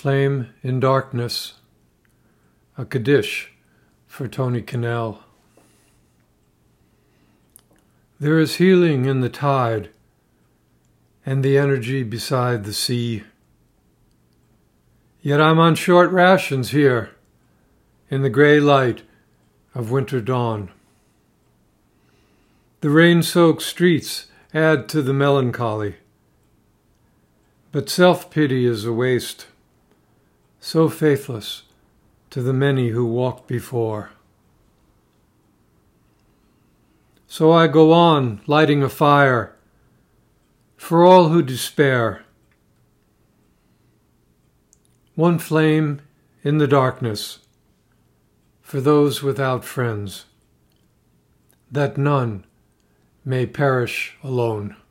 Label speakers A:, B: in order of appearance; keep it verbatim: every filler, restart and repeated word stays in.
A: Flame in Darkness, a Kaddish for Tony Cannell. There is healing in the tide and the energy beside the sea. Yet I'm on short rations here in the gray light of winter dawn. The rain-soaked streets add to the melancholy, but self-pity is a waste, so faithless to the many who walked before. So I go on lighting a fire for all who despair, one flame in the darkness for those without friends, that none may perish alone.